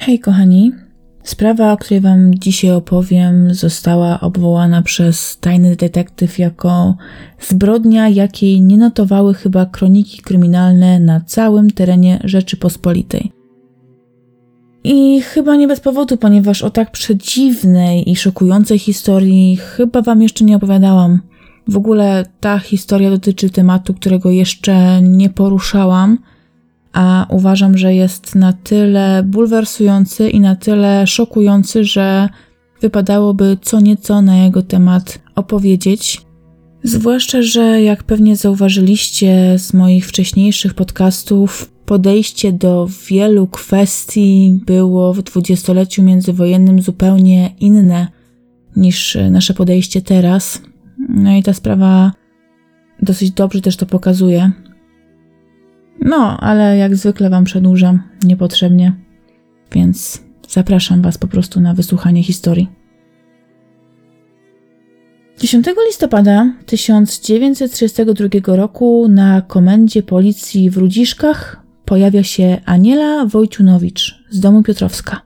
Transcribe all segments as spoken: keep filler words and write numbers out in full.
Hej kochani, sprawa, o której wam dzisiaj opowiem, została obwołana przez tajny detektyw jako zbrodnia, jakiej nie notowały chyba kroniki kryminalne na całym terenie Rzeczypospolitej. I chyba nie bez powodu, ponieważ o tak przedziwnej i szokującej historii chyba wam jeszcze nie opowiadałam. W ogóle ta historia dotyczy tematu, którego jeszcze nie poruszałam, a uważam, że jest na tyle bulwersujący i na tyle szokujący, że wypadałoby co nieco na jego temat opowiedzieć. Zwłaszcza, że jak pewnie zauważyliście z moich wcześniejszych podcastów, podejście do wielu kwestii było w dwudziestoleciu międzywojennym zupełnie inne niż nasze podejście teraz. No i ta sprawa dosyć dobrze też to pokazuje. No, ale jak zwykle wam przedłużam niepotrzebnie, więc zapraszam was po prostu na wysłuchanie historii. dziesiątego listopada tysiąc dziewięćset trzydziestego drugiego roku na komendzie policji w Rudziszkach pojawia się Aniela Wojciunowicz z domu Piotrowska.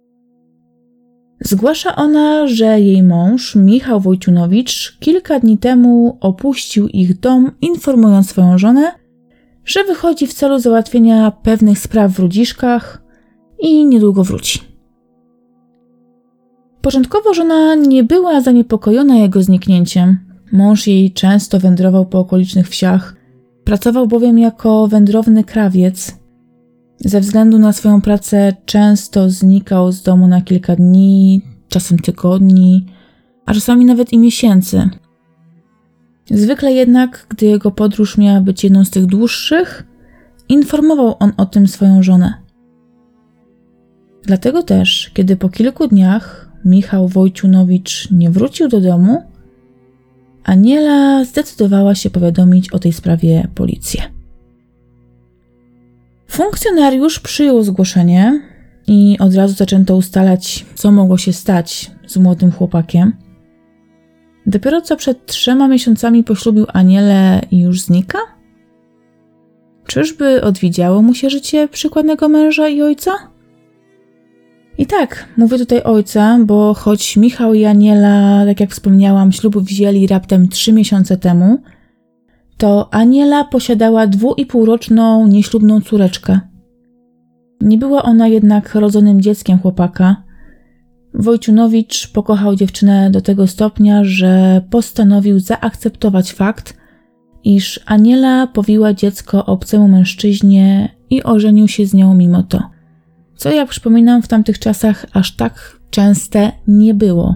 Zgłasza ona, że jej mąż, Michał Wojciunowicz, kilka dni temu opuścił ich dom, informując swoją żonę, że wychodzi w celu załatwienia pewnych spraw w Rudziszkach i niedługo wróci. Początkowo żona nie była zaniepokojona jego zniknięciem. Mąż jej często wędrował po okolicznych wsiach, pracował bowiem jako wędrowny krawiec. Ze względu na swoją pracę często znikał z domu na kilka dni, czasem tygodni, a czasami nawet i miesięcy. Zwykle jednak, gdy jego podróż miała być jedną z tych dłuższych, informował on o tym swoją żonę. Dlatego też, kiedy po kilku dniach Michał Wojciunowicz nie wrócił do domu, Aniela zdecydowała się powiadomić o tej sprawie policję. Funkcjonariusz przyjął zgłoszenie i od razu zaczęto ustalać, co mogło się stać z młodym chłopakiem. Dopiero co przed trzema miesiącami poślubił Anielę i już znika? Czyżby odwiedziało mu się życie przykładnego męża i ojca? I tak, mówię tutaj ojca, bo choć Michał i Aniela, tak jak wspomniałam, ślub wzięli raptem trzy miesiące temu, to Aniela posiadała dwu i półroczną nieślubną córeczkę. Nie była ona jednak rodzonym dzieckiem chłopaka. Wojciunowicz pokochał dziewczynę do tego stopnia, że postanowił zaakceptować fakt, iż Aniela powiła dziecko obcemu mężczyźnie i ożenił się z nią mimo to. Co, jak przypominam, w tamtych czasach aż tak częste nie było.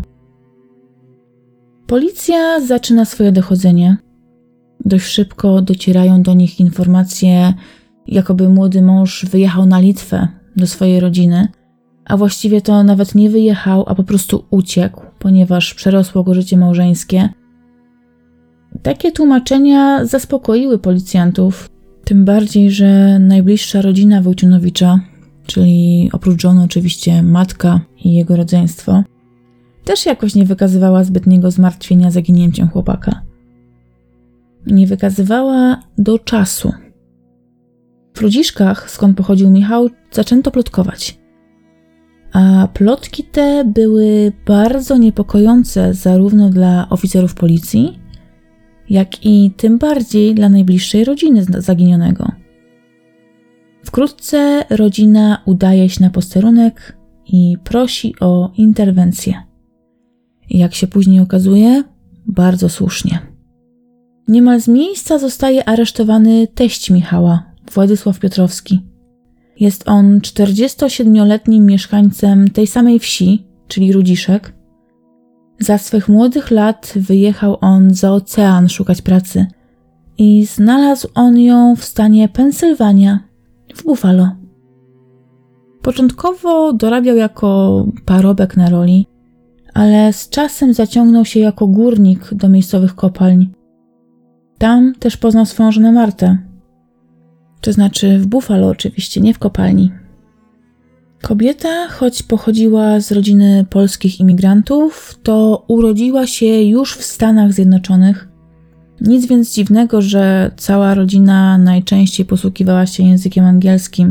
Policja zaczyna swoje dochodzenie. Dość szybko docierają do nich informacje, jakoby młody mąż wyjechał na Litwę do swojej rodziny, a właściwie to nawet nie wyjechał, a po prostu uciekł, ponieważ przerosło go życie małżeńskie. Takie tłumaczenia zaspokoiły policjantów, tym bardziej, że najbliższa rodzina Wojciunowicza, czyli oprócz żony oczywiście matka i jego rodzeństwo, też jakoś nie wykazywała zbytniego zmartwienia zaginięciem chłopaka. Nie wykazywała do czasu. W Rudziszkach, skąd pochodził Michał, zaczęto plotkować. A plotki te były bardzo niepokojące zarówno dla oficerów policji, jak i tym bardziej dla najbliższej rodziny zaginionego. Wkrótce rodzina udaje się na posterunek i prosi o interwencję. Jak się później okazuje, bardzo słusznie. Niemal z miejsca zostaje aresztowany teść Michała, Władysław Piotrowski. Jest on czterdziestosiedmioletnim mieszkańcem tej samej wsi, czyli Rudziszek. Za swych młodych lat wyjechał on za ocean szukać pracy i znalazł on ją w stanie Pensylwania, w Buffalo. Początkowo dorabiał jako parobek na roli, ale z czasem zaciągnął się jako górnik do miejscowych kopalń. Tam też poznał swoją żonę Martę. To znaczy w Buffalo oczywiście, nie w kopalni. Kobieta, choć pochodziła z rodziny polskich imigrantów, to urodziła się już w Stanach Zjednoczonych. Nic więc dziwnego, że cała rodzina najczęściej posługiwała się językiem angielskim.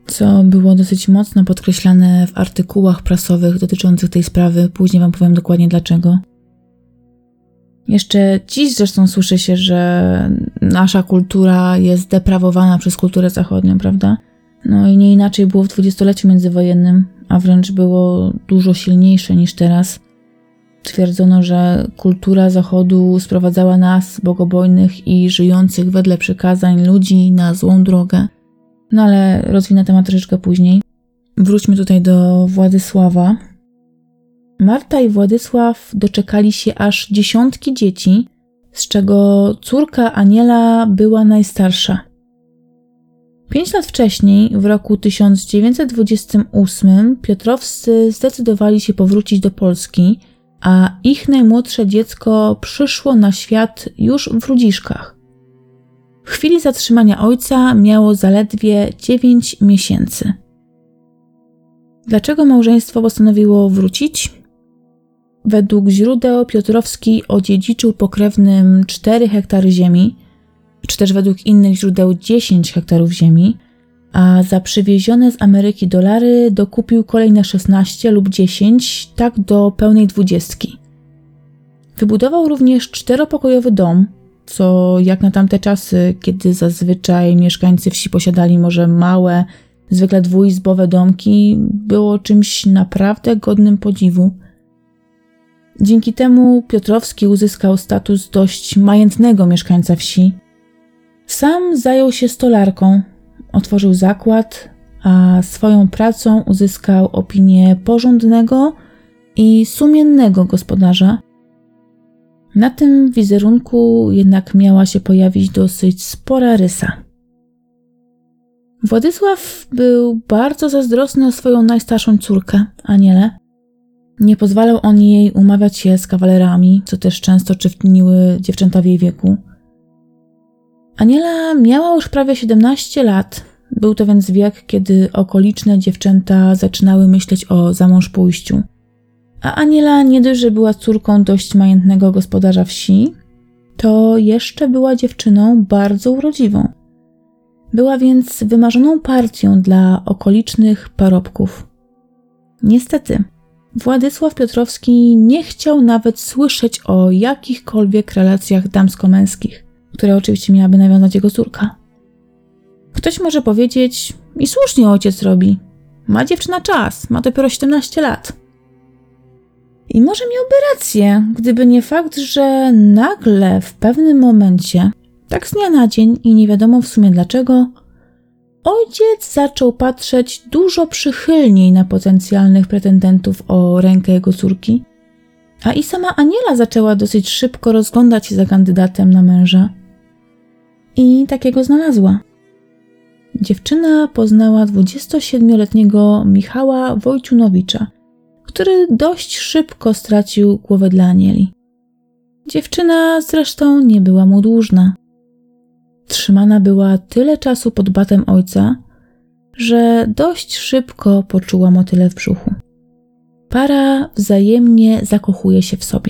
co było dosyć mocno podkreślane w artykułach prasowych dotyczących tej sprawy. Później wam powiem dokładnie dlaczego. Jeszcze dziś zresztą słyszy się, że nasza kultura jest deprawowana przez kulturę zachodnią, prawda? No i nie inaczej było w dwudziestoleciu międzywojennym, a wręcz było dużo silniejsze niż teraz. Twierdzono, że kultura Zachodu sprowadzała nas, bogobojnych i żyjących wedle przykazań ludzi, na złą drogę. No ale rozwinę temat troszeczkę później. Wróćmy tutaj do Władysława. Marta i Władysław doczekali się aż dziesiątki dzieci, z czego córka Aniela była najstarsza. Pięć lat wcześniej, w roku tysiąc dziewięćset dwudziestym ósmym, Piotrowscy zdecydowali się powrócić do Polski, a ich najmłodsze dziecko przyszło na świat już w Rudziszkach. W chwili zatrzymania ojca miało zaledwie dziewięć miesięcy. Dlaczego małżeństwo postanowiło wrócić? Według źródeł Piotrowski odziedziczył pokrewnym cztery hektary ziemi, czy też według innych źródeł dziesięć hektarów ziemi, a za przywiezione z Ameryki dolary dokupił kolejne szesnaście lub dziesięć, tak do pełnej dwudziestki. Wybudował również czteropokojowy dom, co jak na tamte czasy, kiedy zazwyczaj mieszkańcy wsi posiadali może małe, zwykle dwuizbowe domki, było czymś naprawdę godnym podziwu. Dzięki temu Piotrowski uzyskał status dość majętnego mieszkańca wsi. Sam zajął się stolarką, otworzył zakład, a swoją pracą uzyskał opinię porządnego i sumiennego gospodarza. Na tym wizerunku jednak miała się pojawić dosyć spora rysa. Władysław był bardzo zazdrosny o swoją najstarszą córkę, Anielę. Nie pozwalał on jej umawiać się z kawalerami, co też często czyniły dziewczęta w jej wieku. Aniela miała już prawie siedemnaście lat. Był to więc wiek, kiedy okoliczne dziewczęta zaczynały myśleć o zamążpójściu. A Aniela nie dość, że była córką dość majętnego gospodarza wsi, to jeszcze była dziewczyną bardzo urodziwą. Była więc wymarzoną partią dla okolicznych parobków. Niestety, Władysław Piotrowski nie chciał nawet słyszeć o jakichkolwiek relacjach damsko-męskich, które oczywiście miałaby nawiązać jego córka. Ktoś może powiedzieć, i słusznie ojciec robi. Ma dziewczyna czas, ma dopiero siedemnaście lat. I może miałby rację, gdyby nie fakt, że nagle w pewnym momencie, tak z dnia na dzień i nie wiadomo w sumie dlaczego, ojciec zaczął patrzeć dużo przychylniej na potencjalnych pretendentów o rękę jego córki, a i sama Aniela zaczęła dosyć szybko rozglądać się za kandydatem na męża. I takiego znalazła. Dziewczyna poznała dwudziestosiedmioletniego Michała Wojciunowicza, który dość szybko stracił głowę dla Anieli. Dziewczyna zresztą nie była mu dłużna. Trzymana była tyle czasu pod batem ojca, że dość szybko poczuła motyle w brzuchu. Para wzajemnie zakochuje się w sobie.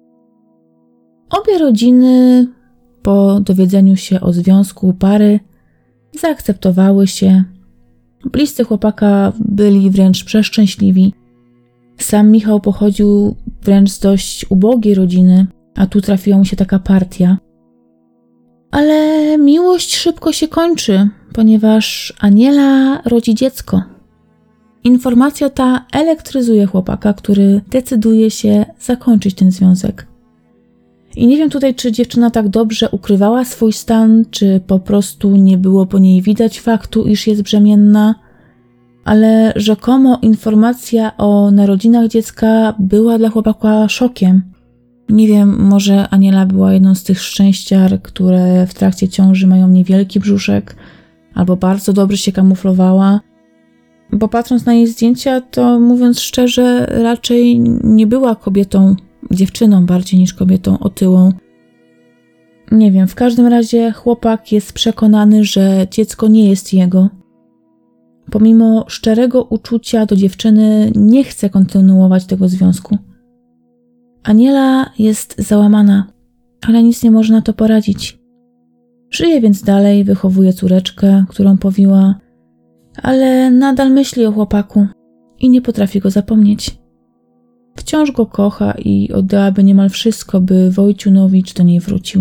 Obie rodziny, po dowiedzeniu się o związku pary, zaakceptowały się. Bliscy chłopaka byli wręcz przeszczęśliwi. Sam Michał pochodził wręcz z dość ubogiej rodziny, a tu trafiła mu się taka partia. Ale miłość szybko się kończy, ponieważ Aniela rodzi dziecko. Informacja ta elektryzuje chłopaka, który decyduje się zakończyć ten związek. I nie wiem tutaj, czy dziewczyna tak dobrze ukrywała swój stan, czy po prostu nie było po niej widać faktu, iż jest brzemienna, ale rzekomo informacja o narodzinach dziecka była dla chłopaka szokiem. Nie wiem, może Aniela była jedną z tych szczęściar, które w trakcie ciąży mają niewielki brzuszek, albo bardzo dobrze się kamuflowała. Bo patrząc na jej zdjęcia, to mówiąc szczerze, raczej nie była kobietą, dziewczyną bardziej niż kobietą otyłą. Nie wiem, w każdym razie chłopak jest przekonany, że dziecko nie jest jego. Pomimo szczerego uczucia do dziewczyny nie chce kontynuować tego związku. Aniela jest załamana, ale nic nie może na to poradzić. Żyje więc dalej, wychowuje córeczkę, którą powiła, ale nadal myśli o chłopaku i nie potrafi go zapomnieć. Wciąż go kocha i oddałaby niemal wszystko, by Wojciunowicz do niej wrócił.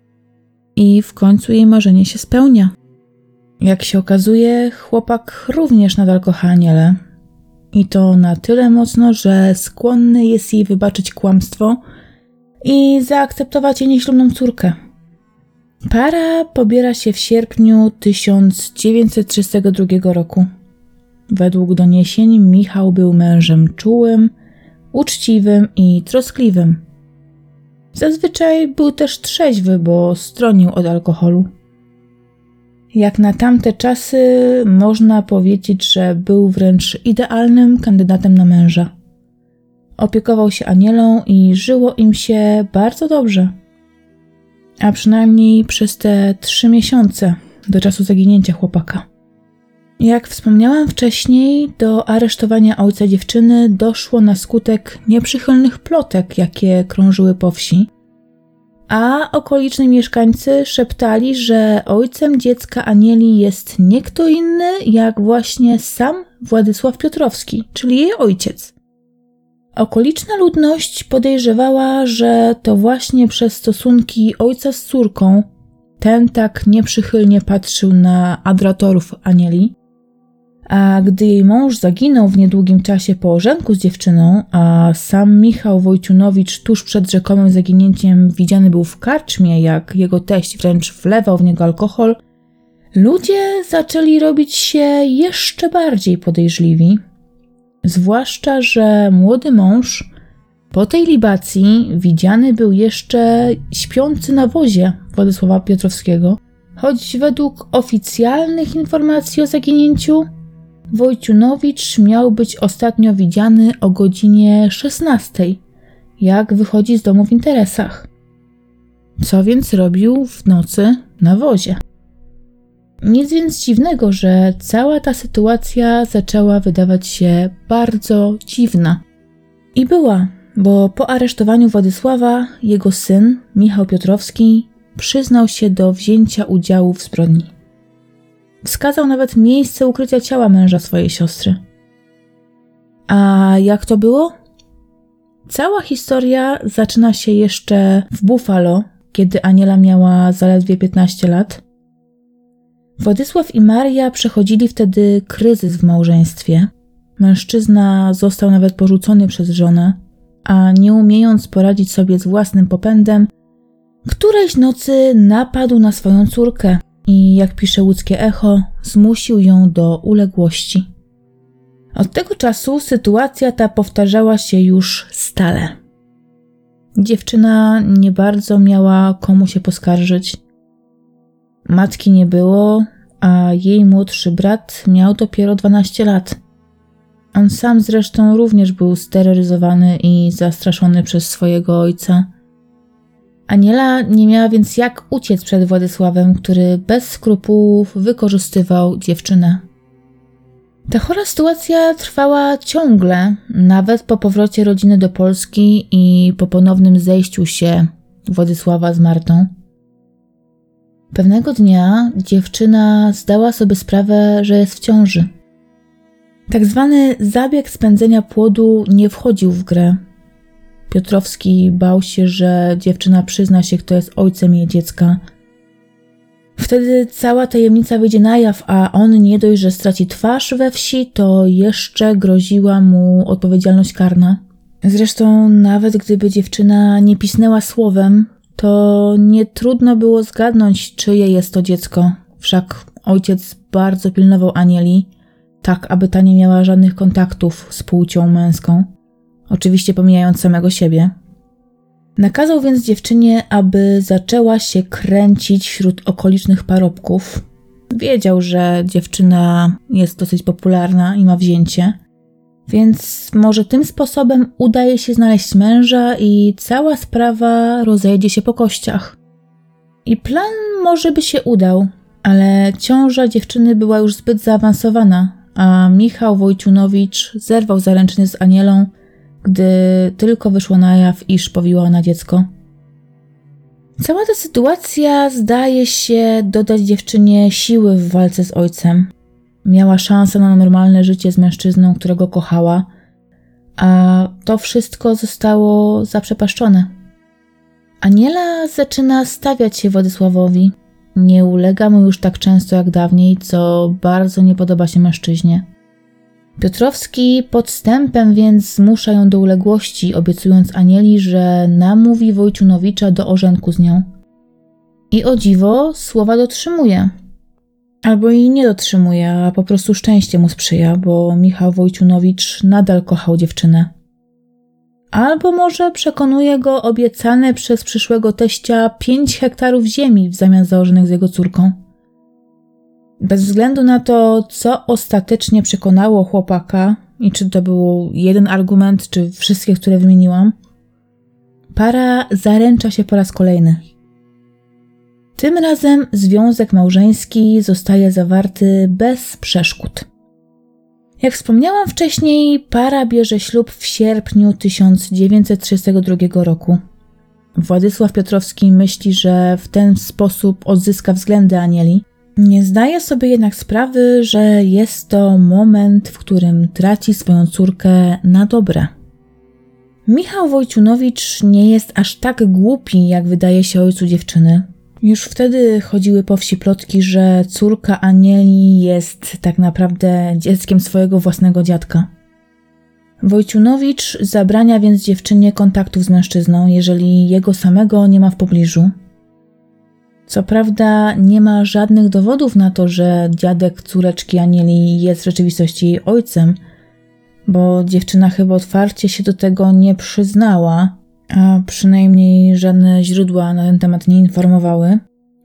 I w końcu jej marzenie się spełnia. Jak się okazuje, chłopak również nadal kocha Anielę. I to na tyle mocno, że skłonny jest jej wybaczyć kłamstwo i zaakceptować jej nieślubną córkę. Para pobiera się w sierpniu tysiąc dziewięćset trzydziestego drugiego roku. Według doniesień Michał był mężem czułym, uczciwym i troskliwym. Zazwyczaj był też trzeźwy, bo stronił od alkoholu. Jak na tamte czasy można powiedzieć, że był wręcz idealnym kandydatem na męża. Opiekował się Anielą i żyło im się bardzo dobrze. A przynajmniej przez te trzy miesiące do czasu zaginięcia chłopaka. Jak wspomniałam wcześniej, do aresztowania ojca dziewczyny doszło na skutek nieprzychylnych plotek, jakie krążyły po wsi, a okoliczni mieszkańcy szeptali, że ojcem dziecka Anieli jest nie kto inny, jak właśnie sam Władysław Piotrowski, czyli jej ojciec. Okoliczna ludność podejrzewała, że to właśnie przez stosunki ojca z córką ten tak nieprzychylnie patrzył na adoratorów Anieli, a gdy jej mąż zaginął w niedługim czasie po ożenku z dziewczyną, a sam Michał Wojciunowicz tuż przed rzekomym zaginięciem widziany był w karczmie, jak jego teść wręcz wlewał w niego alkohol, ludzie zaczęli robić się jeszcze bardziej podejrzliwi. Zwłaszcza, że młody mąż po tej libacji widziany był jeszcze śpiący na wozie Władysława Piotrowskiego, choć według oficjalnych informacji o zaginięciu Wojciunowicz miał być ostatnio widziany o godzinie szesnastej, jak wychodzi z domu w interesach. Co więc robił w nocy na wozie? Nic więc dziwnego, że cała ta sytuacja zaczęła wydawać się bardzo dziwna. I była, bo po aresztowaniu Władysława jego syn, Michał Piotrowski, przyznał się do wzięcia udziału w zbrodni. Wskazał nawet miejsce ukrycia ciała męża swojej siostry. A jak to było? Cała historia zaczyna się jeszcze w Buffalo, kiedy Aniela miała zaledwie piętnaście lat. Władysław i Maria przechodzili wtedy kryzys w małżeństwie. Mężczyzna został nawet porzucony przez żonę, a nie umiejąc poradzić sobie z własnym popędem, którejś nocy napadł na swoją córkę i, jak pisze łódzkie Echo, zmusił ją do uległości. Od tego czasu sytuacja ta powtarzała się już stale. Dziewczyna nie bardzo miała komu się poskarżyć. Matki nie było, a jej młodszy brat miał dopiero dwanaście lat. On sam zresztą również był steroryzowany i zastraszony przez swojego ojca. Aniela nie miała więc jak uciec przed Władysławem, który bez skrupułów wykorzystywał dziewczynę. Ta chora sytuacja trwała ciągle, nawet po powrocie rodziny do Polski i po ponownym zejściu się Władysława z Martą. Pewnego dnia dziewczyna zdała sobie sprawę, że jest w ciąży. Tak zwany zabieg spędzenia płodu nie wchodził w grę. Piotrowski bał się, że dziewczyna przyzna się, kto jest ojcem jej dziecka. Wtedy cała tajemnica wyjdzie na jaw, a on nie dość, że straci twarz we wsi, to jeszcze groziła mu odpowiedzialność karna. Zresztą nawet gdyby dziewczyna nie pisnęła słowem, to nie trudno było zgadnąć, czyje jest to dziecko. Wszak ojciec bardzo pilnował Anieli, tak aby ta nie miała żadnych kontaktów z płcią męską. Oczywiście pomijając samego siebie. Nakazał więc dziewczynie, aby zaczęła się kręcić wśród okolicznych parobków. Wiedział, że dziewczyna jest dosyć popularna i ma wzięcie, więc może tym sposobem udaje się znaleźć męża i cała sprawa rozejdzie się po kościach. I plan może by się udał, ale ciąża dziewczyny była już zbyt zaawansowana, a Michał Wojciunowicz zerwał zaręczyny z Anielą, gdy tylko wyszło na jaw, iż powiła ona dziecko. Cała ta sytuacja zdaje się dodać dziewczynie siły w walce z ojcem. miała szansę na normalne życie z mężczyzną, którego kochała, a to wszystko zostało zaprzepaszczone. Aniela zaczyna stawiać się Władysławowi. Nie ulega mu już tak często jak dawniej, co bardzo nie podoba się mężczyźnie. Piotrowski podstępem więc zmusza ją do uległości, obiecując Anieli, że namówi Wojciunowicza do ożenku z nią. I o dziwo słowa dotrzymuje. Albo i nie dotrzymuje, a po prostu szczęście mu sprzyja, bo Michał Wojciunowicz nadal kochał dziewczynę. Albo może przekonuje go obiecane przez przyszłego teścia pięć hektarów ziemi w zamian za ożenek z jego córką. Bez względu na to, co ostatecznie przekonało chłopaka i czy to był jeden argument, czy wszystkie, które wymieniłam, para zaręcza się po raz kolejny. Tym razem związek małżeński zostaje zawarty bez przeszkód. Jak wspomniałam wcześniej, para bierze ślub w sierpniu tysiąc dziewięćset trzydziestego drugiego roku. Władysław Piotrowski myśli, że w ten sposób odzyska względy Anieli. Nie zdaje sobie jednak sprawy, że jest to moment, w którym traci swoją córkę na dobre. Michał Wojciunowicz nie jest aż tak głupi, jak wydaje się ojcu dziewczyny. Już wtedy chodziły po wsi plotki, że córka Anieli jest tak naprawdę dzieckiem swojego własnego dziadka. Wojciunowicz zabrania więc dziewczynie kontaktów z mężczyzną, jeżeli jego samego nie ma w pobliżu. Co prawda nie ma żadnych dowodów na to, że dziadek córeczki Anieli jest w rzeczywistości jej ojcem, bo dziewczyna chyba otwarcie się do tego nie przyznała, a przynajmniej żadne źródła na ten temat nie informowały.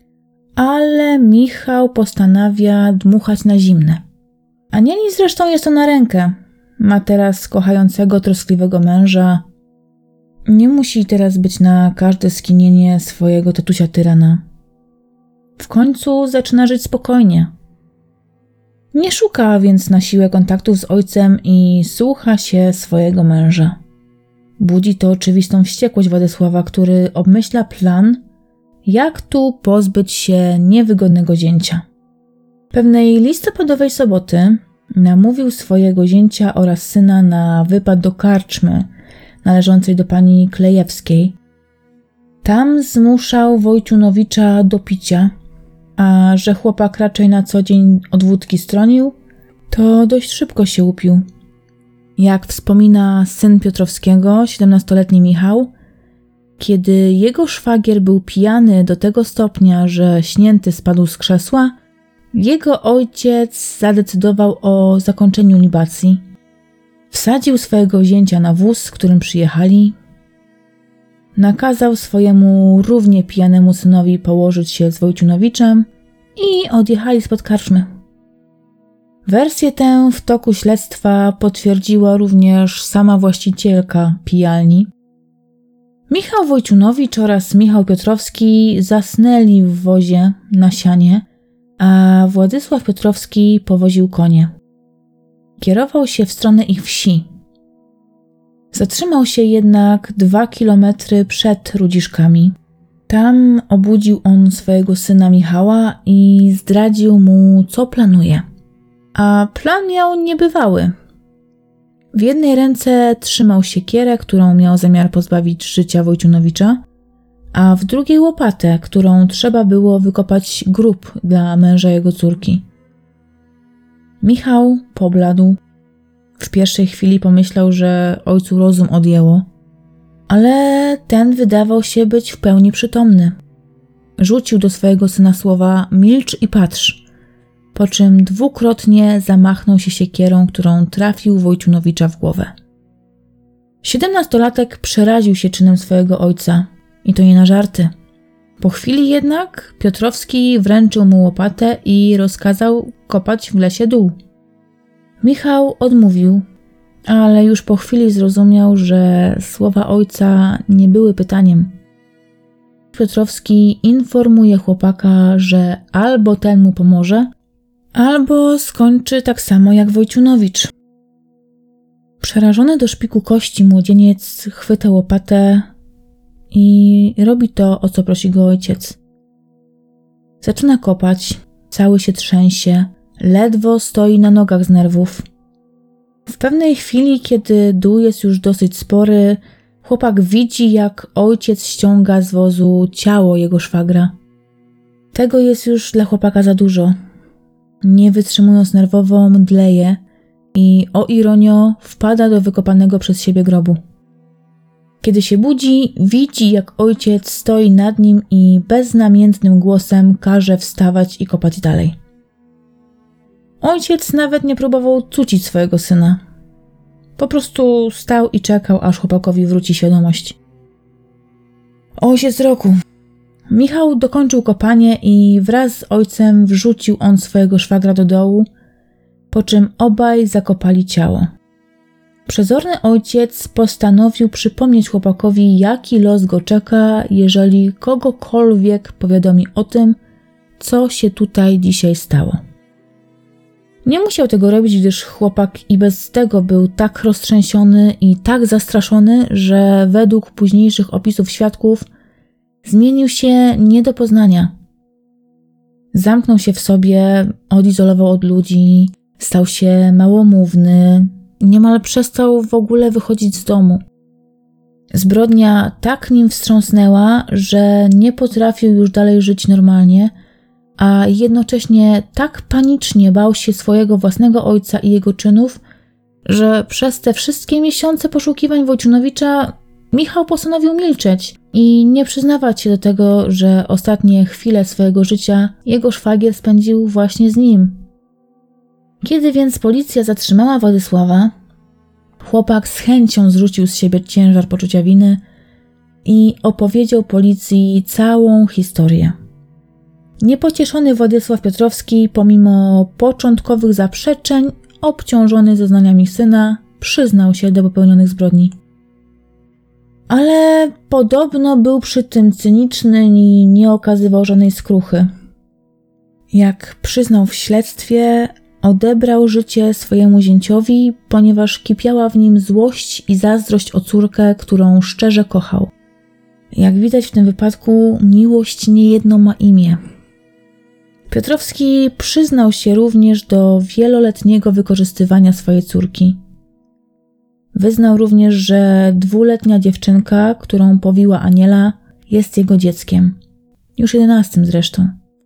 Ale Michał postanawia dmuchać na zimne. Anieli zresztą jest to na rękę. Ma teraz kochającego, troskliwego męża. Nie musi teraz być na każde skinienie swojego tatusia tyrana. W końcu zaczyna żyć spokojnie. Nie szuka więc na siłę kontaktów z ojcem i słucha się swojego męża. Budzi to oczywistą wściekłość Władysława, który obmyśla plan, jak tu pozbyć się niewygodnego zięcia. Pewnej listopadowej soboty namówił swojego zięcia oraz syna na wypad do karczmy należącej do pani Klejewskiej. Tam zmuszał Wojciunowicza do picia, a że chłopak raczej na co dzień od wódki stronił, to dość szybko się upił. Jak wspomina syn Piotrowskiego, siedemnastoletni Michał, kiedy jego szwagier był pijany do tego stopnia, że śnięty spadł z krzesła, jego ojciec zadecydował o zakończeniu libacji. Wsadził swojego zięcia na wóz, z którym przyjechali. Nakazał swojemu równie pijanemu synowi położyć się z Wojciunowiczem i odjechali spod karczmy. Wersję tę w toku śledztwa potwierdziła również sama właścicielka pijalni. Michał Wojciunowicz oraz Michał Piotrowski zasnęli w wozie na sianie, a Władysław Piotrowski powoził konie. Kierował się w stronę ich wsi. Zatrzymał się jednak dwa kilometry przed Rudziszkami. Tam obudził on swojego syna Michała i zdradził mu, co planuje. A plan miał niebywały. W jednej ręce trzymał siekierę, którą miał zamiar pozbawić życia Wojciunowicza, a w drugiej łopatę, którą trzeba było wykopać grób dla męża jego córki. Michał pobladł. W pierwszej chwili pomyślał, że ojcu rozum odjęło, ale ten wydawał się być w pełni przytomny. Rzucił do swojego syna słowa „milcz i patrz”, po czym dwukrotnie zamachnął się siekierą, którą trafił Wojciunowicza w głowę. Siedemnastolatek przeraził się czynem swojego ojca i to nie na żarty. Po chwili jednak Piotrowski wręczył mu łopatę i rozkazał kopać w lesie dół. Michał odmówił, ale już po chwili zrozumiał, że słowa ojca nie były pytaniem. Piotrowski informuje chłopaka, że albo ten mu pomoże, albo skończy tak samo jak Wojciunowicz. Przerażony do szpiku kości młodzieniec chwyta łopatę i robi to, o co prosi go ojciec. Zaczyna kopać, cały się trzęsie, ledwo stoi na nogach z nerwów. W pewnej chwili, kiedy dół jest już dosyć spory, chłopak widzi, jak ojciec ściąga z wozu ciało jego szwagra. Tego jest już dla chłopaka za dużo. Nie wytrzymując nerwowo, mdleje i o ironio wpada do wykopanego przez siebie grobu. Kiedy się budzi, widzi, jak ojciec stoi nad nim i beznamiętnym głosem każe wstawać i kopać dalej. Ojciec nawet nie próbował cucić swojego syna. Po prostu stał i czekał, aż chłopakowi wróci świadomość. Ojciec roku. Michał dokończył kopanie i wraz z ojcem wrzucił on swojego szwagra do dołu, po czym obaj zakopali ciało. Przezorny ojciec postanowił przypomnieć chłopakowi, jaki los go czeka, jeżeli kogokolwiek powiadomi o tym, co się tutaj dzisiaj stało. Nie musiał tego robić, gdyż chłopak i bez tego był tak roztrzęsiony i tak zastraszony, że według późniejszych opisów świadków zmienił się nie do poznania. Zamknął się w sobie, odizolował od ludzi, stał się małomówny, niemal przestał w ogóle wychodzić z domu. Zbrodnia tak nim wstrząsnęła, że nie potrafił już dalej żyć normalnie, a jednocześnie tak panicznie bał się swojego własnego ojca i jego czynów, że przez te wszystkie miesiące poszukiwań Wojciunowicza Michał postanowił milczeć i nie przyznawać się do tego, że ostatnie chwile swojego życia jego szwagier spędził właśnie z nim. Kiedy więc policja zatrzymała Władysława, chłopak z chęcią zrzucił z siebie ciężar poczucia winy i opowiedział policji całą historię. Niepocieszony Władysław Piotrowski, pomimo początkowych zaprzeczeń, obciążony zeznaniami syna, przyznał się do popełnionych zbrodni. Ale podobno był przy tym cyniczny i nie okazywał żadnej skruchy. Jak przyznał w śledztwie, odebrał życie swojemu zięciowi, ponieważ kipiała w nim złość i zazdrość o córkę, którą szczerze kochał. Jak widać w tym wypadku, miłość niejedno ma imię. Piotrowski przyznał się również do wieloletniego wykorzystywania swojej córki. Wyznał również, że dwuletnia dziewczynka, którą powiła Aniela, jest jego dzieckiem. Już jedenastym zresztą.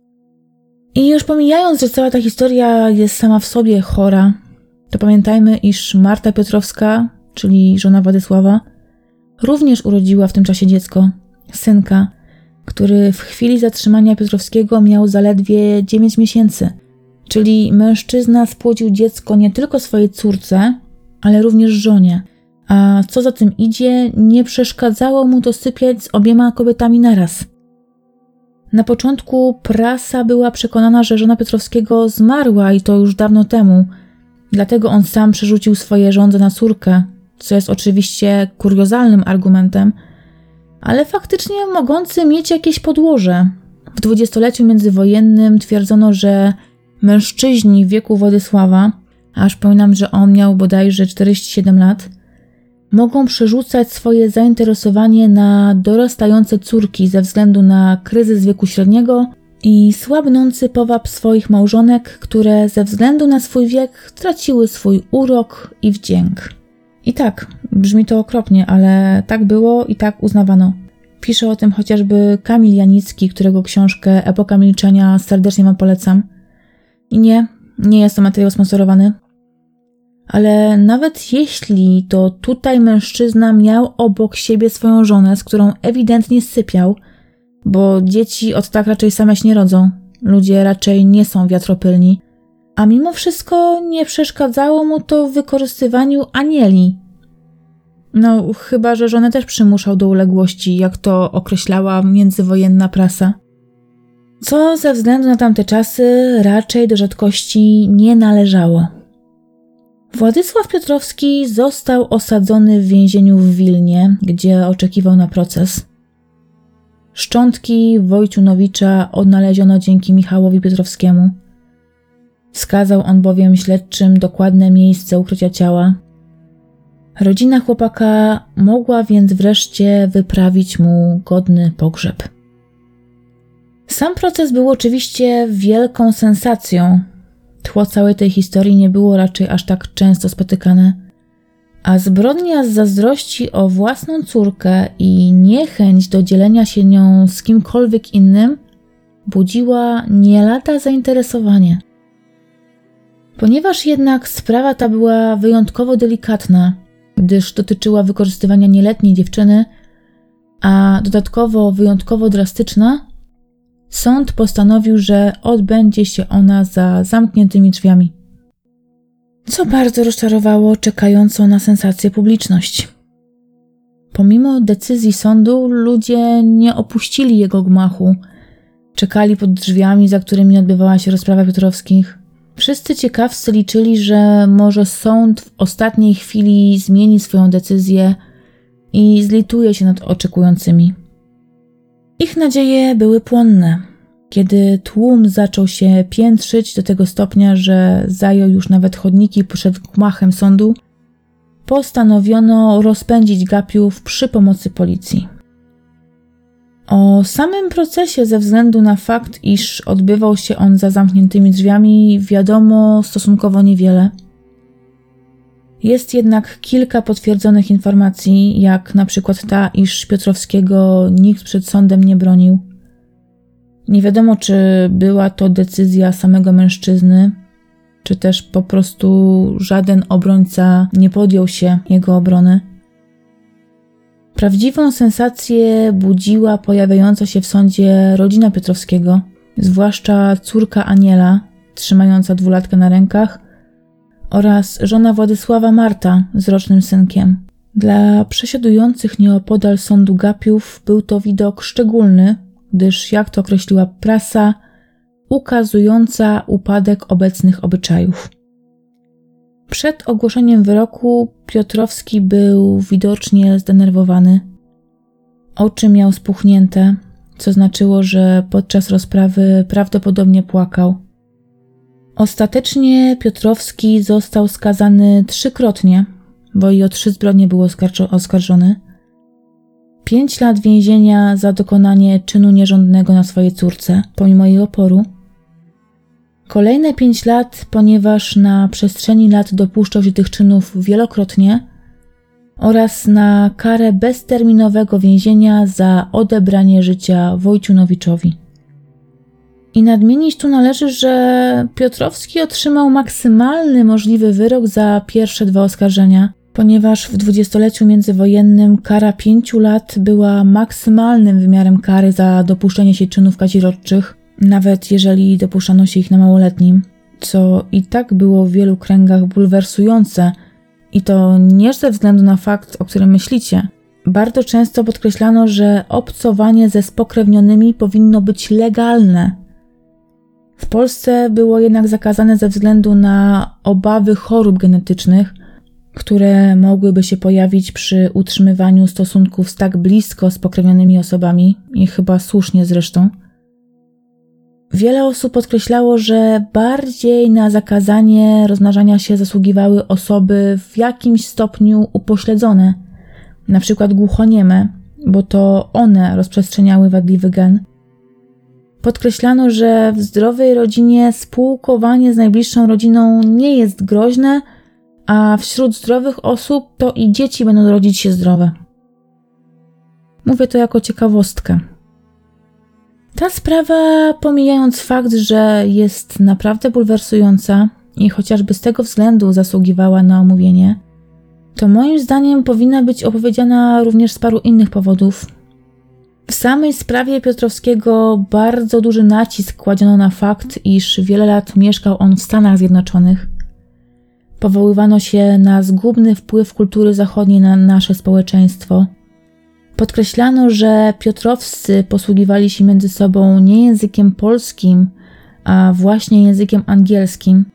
I już pomijając, że cała ta historia jest sama w sobie chora, to pamiętajmy, iż Marta Piotrowska, czyli żona Władysława, również urodziła w tym czasie dziecko, synka, który w chwili zatrzymania Piotrowskiego miał zaledwie dziewięć miesięcy. Czyli mężczyzna spłodził dziecko nie tylko swojej córce, ale również żonie, a co za tym idzie, nie przeszkadzało mu to sypiać z obiema kobietami naraz. Na początku prasa była przekonana, że żona Piotrowskiego zmarła i to już dawno temu, dlatego on sam przerzucił swoje żądze na córkę, co jest oczywiście kuriozalnym argumentem, ale faktycznie mogący mieć jakieś podłoże. W dwudziestoleciu międzywojennym twierdzono, że mężczyźni w wieku Władysława, a przypominam, że on miał bodajże czterdzieści siedem lat, mogą przerzucać swoje zainteresowanie na dorastające córki ze względu na kryzys wieku średniego i słabnący powab swoich małżonek, które ze względu na swój wiek traciły swój urok i wdzięk. I tak, brzmi to okropnie, ale tak było i tak uznawano. Pisze o tym chociażby Kamil Janicki, którego książkę Epoka Milczenia serdecznie wam polecam. I nie, nie jest to materiał sponsorowany. Ale nawet jeśli to tutaj mężczyzna miał obok siebie swoją żonę, z którą ewidentnie sypiał, bo dzieci od tak raczej same się nie rodzą, ludzie raczej nie są wiatropylni, a mimo wszystko nie przeszkadzało mu to w wykorzystywaniu Anieli. No, chyba że żonę też przymuszał do uległości, jak to określała międzywojenna prasa. Co ze względu na tamte czasy raczej do rzadkości nie należało. Władysław Piotrowski został osadzony w więzieniu w Wilnie, gdzie oczekiwał na proces. Szczątki Wojciunowicza odnaleziono dzięki Michałowi Piotrowskiemu. Wskazał on bowiem śledczym dokładne miejsce ukrycia ciała. Rodzina chłopaka mogła więc wreszcie wyprawić mu godny pogrzeb. Sam proces był oczywiście wielką sensacją. Tło całej tej historii nie było raczej aż tak często spotykane, a zbrodnia z zazdrości o własną córkę i niechęć do dzielenia się nią z kimkolwiek innym budziła nie lada zainteresowanie. Ponieważ jednak sprawa ta była wyjątkowo delikatna, gdyż dotyczyła wykorzystywania nieletniej dziewczyny, a dodatkowo wyjątkowo drastyczna, sąd postanowił, że odbędzie się ona za zamkniętymi drzwiami. Co bardzo rozczarowało czekającą na sensację publiczność. Pomimo decyzji sądu ludzie nie opuścili jego gmachu. Czekali pod drzwiami, za którymi odbywała się rozprawa Piotrowskich. Wszyscy ciekawscy liczyli, że może sąd w ostatniej chwili zmieni swoją decyzję i zlituje się nad oczekującymi. Ich nadzieje były płonne. Kiedy tłum zaczął się piętrzyć do tego stopnia, że zajął już nawet chodniki przed gmachem sądu, postanowiono rozpędzić gapiów przy pomocy policji. O samym procesie ze względu na fakt, iż odbywał się on za zamkniętymi drzwiami, wiadomo stosunkowo niewiele. Jest jednak kilka potwierdzonych informacji, jak na przykład ta, iż Piotrowskiego nikt przed sądem nie bronił. Nie wiadomo, czy była to decyzja samego mężczyzny, czy też po prostu żaden obrońca nie podjął się jego obrony. Prawdziwą sensację budziła pojawiająca się w sądzie rodzina Piotrowskiego, zwłaszcza córka Aniela, trzymająca dwulatkę na rękach, oraz żona Władysława Marta z rocznym synkiem. Dla przesiadujących nieopodal sądu gapiów był to widok szczególny, gdyż, jak to określiła prasa, ukazująca upadek obecnych obyczajów. Przed ogłoszeniem wyroku Piotrowski był widocznie zdenerwowany. Oczy miał spuchnięte, co znaczyło, że podczas rozprawy prawdopodobnie płakał. Ostatecznie Piotrowski został skazany trzykrotnie, bo i o trzy zbrodnie był oskarżony. Pięć lat więzienia za dokonanie czynu nierządnego na swojej córce, pomimo jej oporu. Kolejne pięć lat, ponieważ na przestrzeni lat dopuszczał się tych czynów wielokrotnie, oraz na karę bezterminowego więzienia za odebranie życia Wojciunowiczowi. I nadmienić tu należy, że Piotrowski otrzymał maksymalny możliwy wyrok za pierwsze dwa oskarżenia, ponieważ w dwudziestoleciu międzywojennym kara pięciu lat była maksymalnym wymiarem kary za dopuszczenie się czynów kazirodczych, nawet jeżeli dopuszczano się ich na małoletnim, co i tak było w wielu kręgach bulwersujące i to nie ze względu na fakt, o którym myślicie. Bardzo często podkreślano, że obcowanie ze spokrewnionymi powinno być legalne. W Polsce było jednak zakazane ze względu na obawy chorób genetycznych, które mogłyby się pojawić przy utrzymywaniu stosunków z tak blisko spokrewnionymi osobami i chyba słusznie zresztą. Wiele osób podkreślało, że bardziej na zakazanie rozmnażania się zasługiwały osoby w jakimś stopniu upośledzone, na przykład głuchonieme, bo to one rozprzestrzeniały wadliwy gen. Podkreślano, że w zdrowej rodzinie spółkowanie z najbliższą rodziną nie jest groźne, a wśród zdrowych osób to i dzieci będą rodzić się zdrowe. Mówię to jako ciekawostkę. Ta sprawa, pomijając fakt, że jest naprawdę bulwersująca i chociażby z tego względu zasługiwała na omówienie, to moim zdaniem powinna być opowiedziana również z paru innych powodów. W samej sprawie Piotrowskiego bardzo duży nacisk kładziono na fakt, iż wiele lat mieszkał on w Stanach Zjednoczonych. Powoływano się na zgubny wpływ kultury zachodniej na nasze społeczeństwo. Podkreślano, że Piotrowscy posługiwali się między sobą nie językiem polskim, a właśnie językiem angielskim.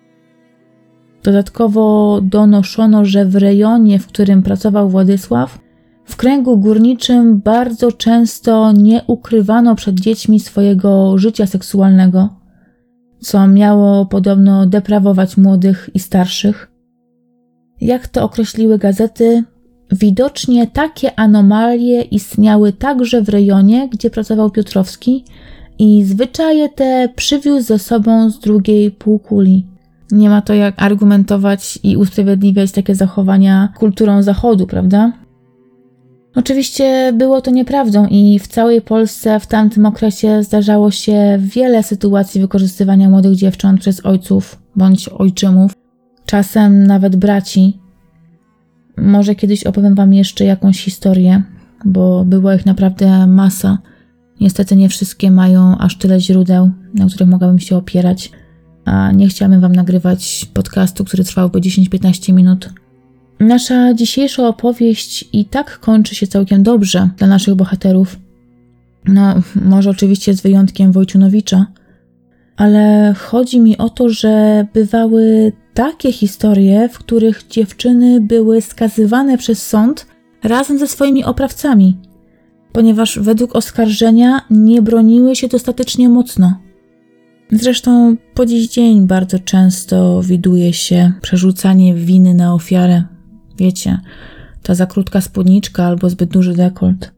Dodatkowo donoszono, że w rejonie, w którym pracował Władysław, w kręgu górniczym bardzo często nie ukrywano przed dziećmi swojego życia seksualnego, co miało podobno deprawować młodych i starszych. Jak to określiły gazety, widocznie takie anomalie istniały także w rejonie, gdzie pracował Piotrowski i zwyczaje te przywiózł ze sobą z drugiej półkuli. Nie ma to jak argumentować i usprawiedliwiać takie zachowania kulturą Zachodu, prawda? Oczywiście było to nieprawdą i w całej Polsce w tamtym okresie zdarzało się wiele sytuacji wykorzystywania młodych dziewcząt przez ojców bądź ojczymów, czasem nawet braci. Może kiedyś opowiem wam jeszcze jakąś historię, bo było ich naprawdę masa. Niestety nie wszystkie mają aż tyle źródeł, na których mogłabym się opierać, a nie chciałabym wam nagrywać podcastu, który trwałby dziesięć do piętnastu minut. Nasza dzisiejsza opowieść i tak kończy się całkiem dobrze dla naszych bohaterów. No, może oczywiście z wyjątkiem Wojciunowicza, ale chodzi mi o to, że bywały takie historie, w których dziewczyny były skazywane przez sąd razem ze swoimi oprawcami, ponieważ według oskarżenia nie broniły się dostatecznie mocno. Zresztą po dziś dzień bardzo często widuje się przerzucanie winy na ofiarę. Wiecie, ta za krótka spódniczka albo zbyt duży dekolt.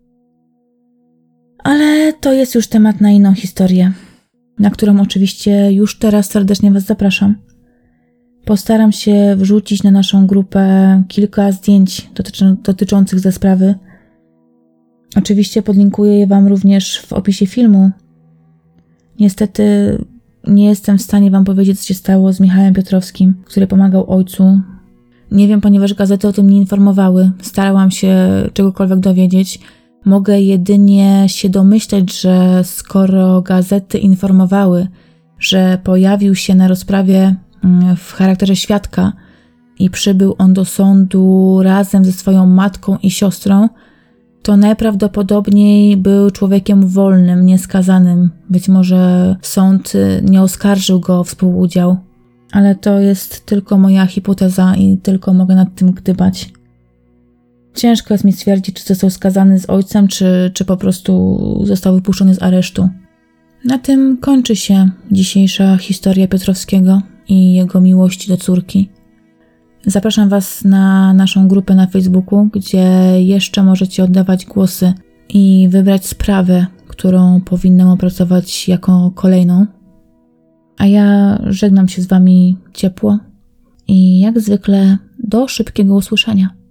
Ale to jest już temat na inną historię, na którą oczywiście już teraz serdecznie was zapraszam. Postaram się wrzucić na naszą grupę kilka zdjęć dotyczy- dotyczących ze sprawy. Oczywiście podlinkuję je wam również w opisie filmu. Niestety nie jestem w stanie wam powiedzieć, co się stało z Michałem Piotrowskim, który pomagał ojcu. Nie wiem, ponieważ gazety o tym nie informowały. Starałam się czegokolwiek dowiedzieć. Mogę jedynie się domyśleć, że skoro gazety informowały, że pojawił się na rozprawie w charakterze świadka i przybył on do sądu razem ze swoją matką i siostrą, to najprawdopodobniej był człowiekiem wolnym, nieskazanym. Być może sąd nie oskarżył go o współudział. Ale to jest tylko moja hipoteza i tylko mogę nad tym gdybać. Ciężko jest mi stwierdzić, czy został skazany z ojcem, czy, czy po prostu został wypuszczony z aresztu. Na tym kończy się dzisiejsza historia Piotrowskiego i jego miłości do córki. Zapraszam was na naszą grupę na Facebooku, gdzie jeszcze możecie oddawać głosy i wybrać sprawę, którą powinnam opracować jako kolejną. A ja żegnam się z wami ciepło i jak zwykle do szybkiego usłyszenia.